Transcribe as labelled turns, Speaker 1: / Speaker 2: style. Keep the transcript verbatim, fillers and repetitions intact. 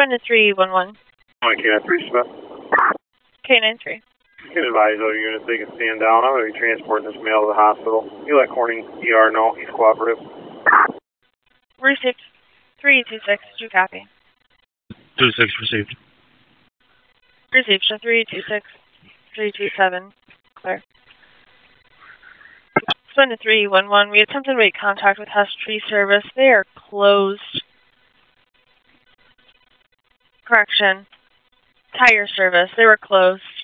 Speaker 1: Respond to three one one.
Speaker 2: One, K nine three, Smith.
Speaker 1: K nine three.
Speaker 2: You can advise other units they can stand down. I'm going to be transporting this male to the hospital. You let Corning E R know he's cooperative.
Speaker 1: Received. three two six, did you copy?
Speaker 3: two six received.
Speaker 1: Received. So three two six, three two seven. Clear. Respond to three one one. We attempted to make contact with Hush Tree Service. They are closed. Correction. Tire Service. They were closed.